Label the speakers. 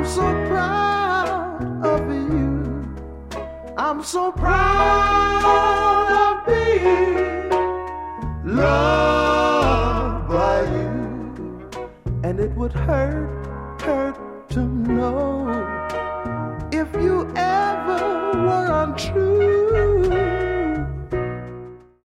Speaker 1: I'm so proud of you. I'm so proud of being loved by you. And it would hurt to know if you ever were untrue.